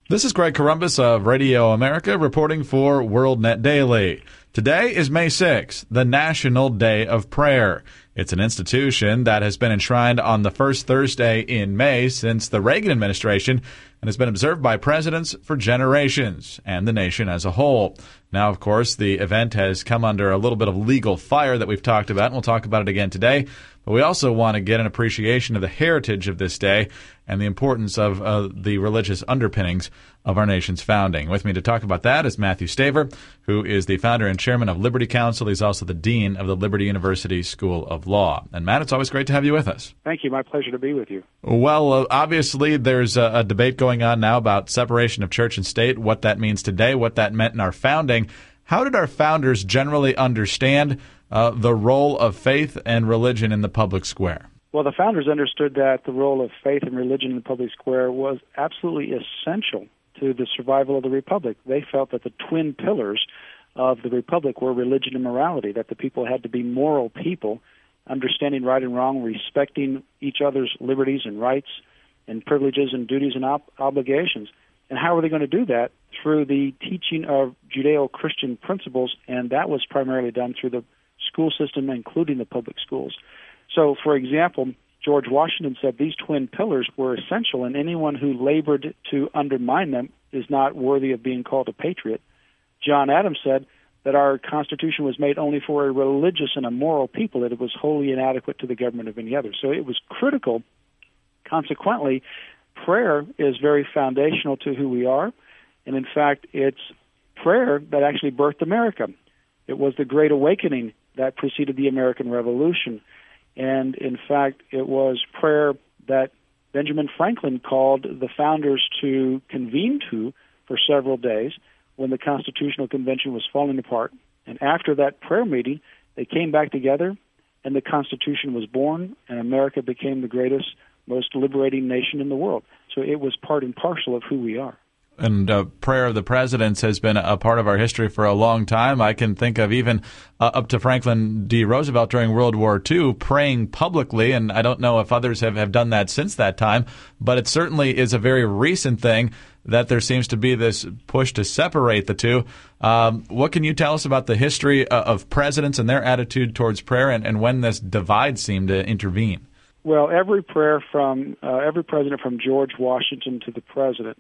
This is Greg Corombos of Radio America reporting for WorldNet Daily. Today is May 6th, the National Day of Prayer. It's an institution that has been enshrined on the first Thursday in May since the Reagan administration and has been observed by presidents for generations and the nation as a whole. Now, of course, the event has come under a little bit of legal fire that we've talked about, and we'll talk about it again today. But we also want to get an appreciation of the heritage of this day and the importance of the religious underpinnings of our nation's founding. With me to talk about that is Matthew Staver, who is the founder and chairman of Liberty Counsel. He's also the dean of the Liberty University School of Law. And Matt, it's always great to have you with us. Thank you. My pleasure to be with you. Well, obviously there's a debate going on now about separation of church and state, what that means today, what that meant in our founding. How did our founders generally understand the role of faith and religion in the public square? Well, the founders understood that the role of faith and religion in the public square was absolutely essential to the survival of the republic. They felt that the twin pillars of the republic were religion and morality, that the people had to be moral people, understanding right and wrong, respecting each other's liberties and rights and privileges and duties and obligations. And how were they going to do that? Through the teaching of Judeo-Christian principles, and that was primarily done through the school system, including the public schools. So, for example, George Washington said these twin pillars were essential, and anyone who labored to undermine them is not worthy of being called a patriot. John Adams said that our Constitution was made only for a religious and a moral people, that it was wholly inadequate to the government of any other. So it was critical. Consequently, prayer is very foundational to who we are, and in fact, it's prayer that actually birthed America. It was the Great Awakening that preceded the American Revolution. And in fact, it was prayer that Benjamin Franklin called the founders to convene to for several days when the Constitutional Convention was falling apart. And after that prayer meeting, they came back together, and the Constitution was born, and America became the greatest, most liberating nation in the world. So it was part and parcel of who we are. And prayer of the presidents has been a part of our history for a long time. I can think of even up to Franklin D. Roosevelt during World War II praying publicly, and I don't know if others have done that since that time, but it certainly is a very recent thing that there seems to be this push to separate the two. What can you tell us about the history of presidents and their attitude towards prayer and when this divide seemed to intervene? Well, every prayer from every president from George Washington to the president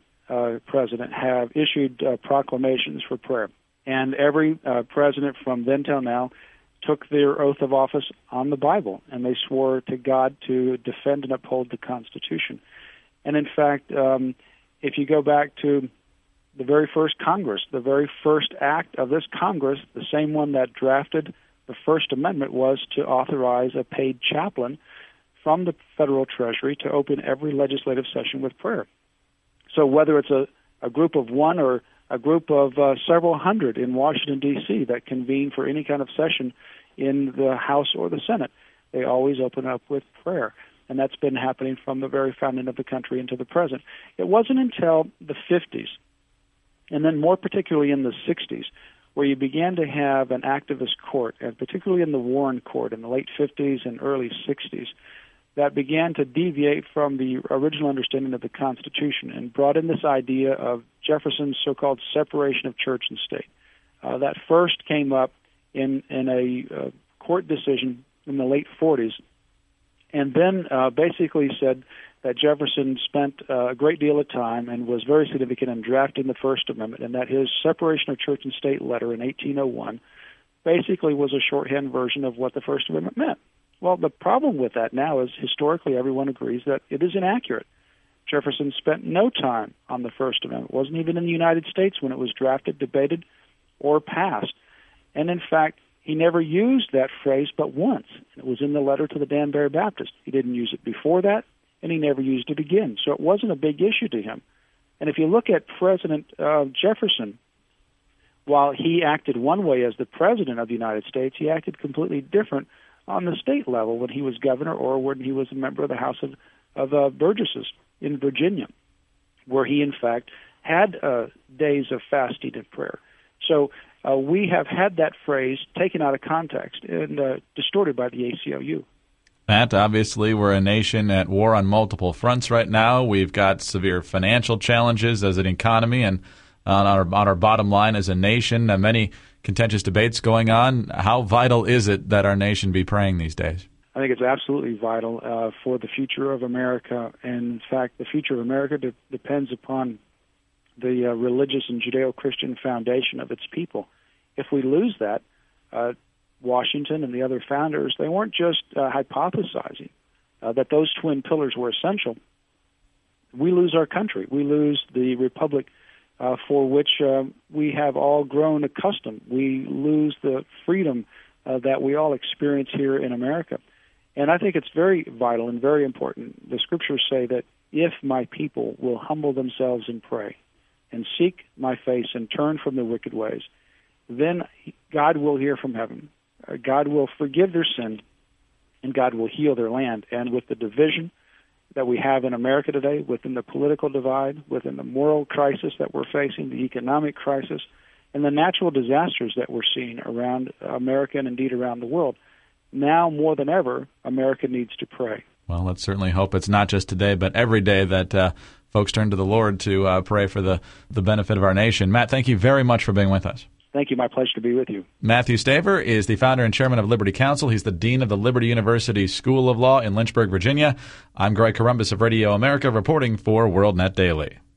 have issued proclamations for prayer. And every president from then till now took their oath of office on the Bible, and they swore to God to defend and uphold the Constitution. And in fact, if you go back to the very first Congress, the very first act of this Congress, the same one that drafted the First Amendment, was to authorize a paid chaplain from the federal treasury to open every legislative session with prayer. So whether it's a group of one or a group of several hundred in Washington, D.C. that convene for any kind of session in the House or the Senate, they always open up with prayer. And that's been happening from the very founding of the country into the present. It wasn't until the 50s, and then more particularly in the 60s, where you began to have an activist court, and particularly in the Warren Court in the late 50s and early 60s, that began to deviate from the original understanding of the Constitution and brought in this idea of Jefferson's so-called separation of church and state. That first came up in a court decision in the late 40s, and then basically said that Jefferson spent a great deal of time and was very significant in drafting the First Amendment, and that his separation of church and state letter in 1801 basically was a shorthand version of what the First Amendment meant. Well, the problem with that now is historically everyone agrees that it is inaccurate. Jefferson spent no time on the First Amendment. It wasn't even in the United States when it was drafted, debated, or passed. And in fact, he never used that phrase but once. It was in the letter to the Danbury Baptist. He didn't use it before that, and he never used it again. So it wasn't a big issue to him. And if you look at President Jefferson, while he acted one way as the President of the United States, he acted completely different on the state level when he was governor or when he was a member of the House of Burgesses in Virginia, where he, in fact, had days of fasting and prayer. So we have had that phrase taken out of context and distorted by the ACLU. Matt, obviously we're a nation at war on multiple fronts right now. We've got severe financial challenges as an economy and on our bottom line as a nation. Many contentious debates going on. How vital is it that our nation be praying these days? I think it's absolutely vital for the future of America. And in fact, the future of America depends upon the religious and Judeo-Christian foundation of its people. If we lose that, Washington and the other founders, they weren't just hypothesizing that those twin pillars were essential. We lose our country. We lose the republic for which we have all grown accustomed. We lose the freedom that we all experience here in America. And I think it's very vital and very important. The scriptures say that if my people will humble themselves and pray and seek my face and turn from their wicked ways, then God will hear from heaven. God will forgive their sin, and God will heal their land. And with the division that we have in America today, within the political divide, within the moral crisis that we're facing, the economic crisis, and the natural disasters that we're seeing around America and indeed around the world, now more than ever, America needs to pray. Well, let's certainly hope it's not just today, but every day that folks turn to the Lord to pray for the benefit of our nation. Matt, thank you very much for being with us. Thank you. My pleasure to be with you. Matthew Staver is the founder and chairman of Liberty Counsel. He's the dean of the Liberty University School of Law in Lynchburg, Virginia. I'm Greg Corombos of Radio America, reporting for WorldNet Daily.